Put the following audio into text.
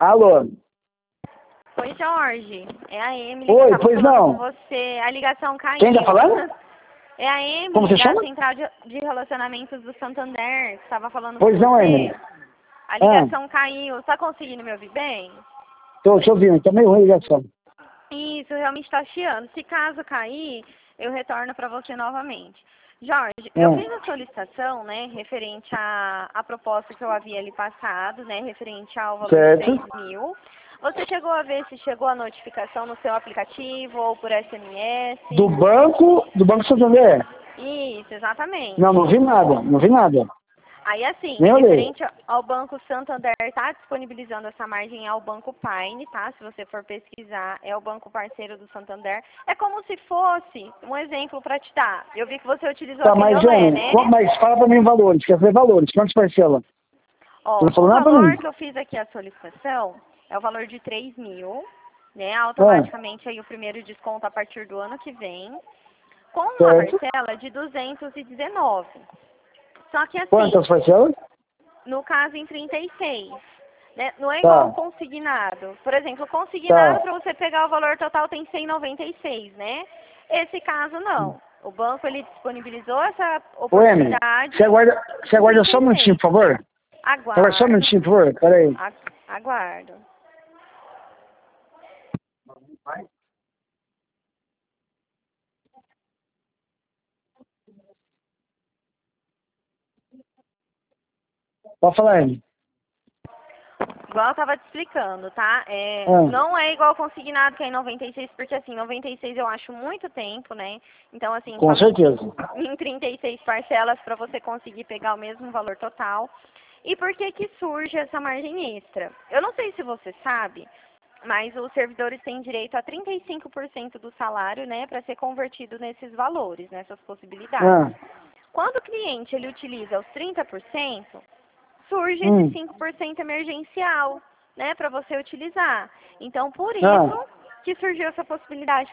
Alô? Oi, Jorge. É a Emily Oi, que tava pois falando não. com você. A ligação caiu. Quem tá falando? É a Emily Como você da chama? Central de Relacionamentos do Santander que estava falando com Pois não, Emily. você. A ligação caiu. Tá conseguindo me ouvir bem? Tô te ouvindo, tá meio ruim a ligação. Isso, realmente está chiando. Se caso cair, eu retorno para você novamente. Jorge, eu fiz a solicitação, né, referente à proposta que eu havia lhe passado, né, referente ao valor de Certo. 3.000. Você chegou a ver se chegou a notificação no seu aplicativo ou por SMS? Do Banco Santander? Isso, exatamente. Não vi nada, não vi nada. Aí, assim, Nem olhei. referente ao Banco Santander, está disponibilizando essa margem ao Banco Paine, tá? Se você for pesquisar, é o banco parceiro do Santander. É como se fosse um exemplo para te dar. Eu vi que você utilizou Tá, aquele mas, olé, Emily, né? mas fala pra mim valores, quer saber valores, quantas parcelas? Ó, Você não falou o nada pra mim. valor que eu fiz aqui a solicitação é o valor de 3.000, né? Ah, Automaticamente aí o primeiro desconto a partir do ano que vem, com uma certo. parcela de 219. Só que assim, Quantas parcelas? no caso em 36, né? Não é igual o Tá, consignado. Por exemplo, o consignado tá. para você pegar o valor total tem 196, né? Esse caso não. O banco ele disponibilizou essa Ô, Emily, oportunidade você em aguarda só um minutinho, 36. por favor? Aguarda só um Aguardo, minutinho, por favor, peraí. aguardo. Pode falar, Emily. Igual eu tava te explicando, tá? Ah, Não é igual consignado que é em 96, porque assim, 96 eu acho muito tempo, né? Então, assim, com somente certeza. em 36 parcelas para você conseguir pegar o mesmo valor total. E por que que surge essa margem extra? Eu não sei se você sabe, mas os servidores têm direito a 35% do salário, né, para ser convertido nesses valores, nessas possibilidades. Ah, Quando o cliente ele utiliza os 30%, surge esse hum, 5% emergencial, né, para você utilizar. Então, por ah. isso que surgiu essa possibilidade